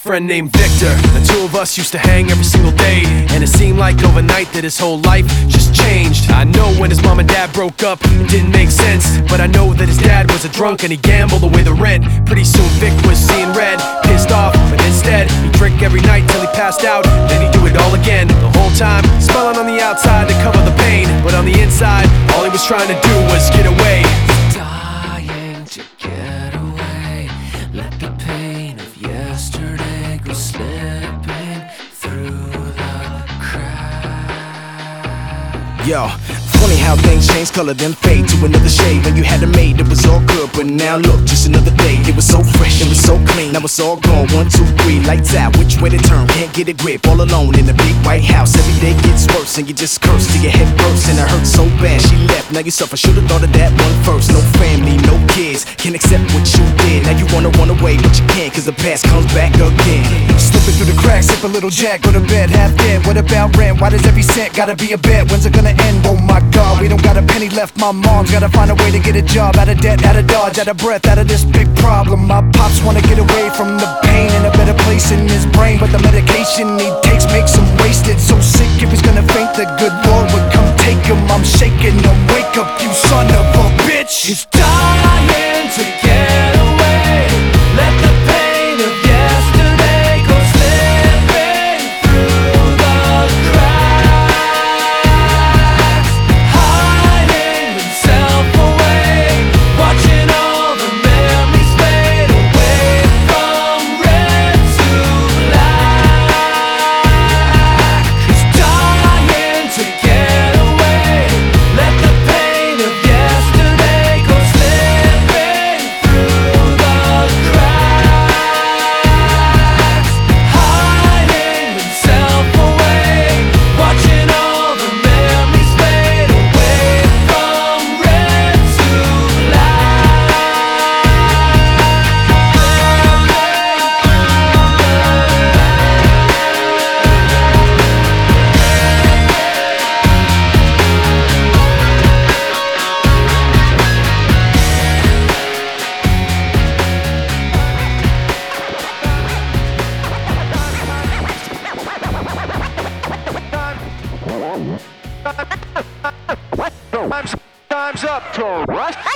friend named Victor. The two of us used to hang every single day, and it seemed like overnight that his whole life just changed. I know when his mom and dad broke up, it didn't make sense, but I know that his dad was a drunk and he gambled away the rent. Pretty soon Vic was seeing red, pissed off, but instead he'd drink every night till he passed out. Then he'd do it all again, the whole time smiling on the outside to cover the pain, but on the inside all he was trying to do was get away. Dying to get away, let the pain of yesterday go slipping through the cracks. Yo, funny how things change color then fade to another shade. When you had it made, it was all good, but now look, just another day. It was so fresh, it was so clean, now it's all gone. 1, 2, 3, lights out, which way to turn? Can't get a grip, all alone in a big white house. Every day gets worse, and you just curse till your head bursts. And it hurts so bad, she left, now you suffer. Should've thought of that one first. No family, no kids, can't accept what you did. Now you wanna run away, but you can't, cause the past comes back again. Slipping through the cracks, sip a little jack, go to bed half dead. What about rent? Why does every cent gotta be a bet? When's it gonna end? Oh my God, we don't got a penny left. My mom's gotta find a way to get a job. Out of debt, out of dodge, out of breath, out of this big problem. My pops wanna get away from the pain, in a better place in his brain, but the medication he takes makes him wasted. So sick if he's gonna faint, the good Lord would come take him. I'm shaking him, wake up you son of a bitch. He's dying to get away, let the pain of yesterday go slipping through the cracks, hiding himself away, watching all the memories fade away from red to black. He's dying to get away, let the pain of yesterday go slipping through the cracks, hiding himself away, watching all the memories fade away from red to Time's up, Torres.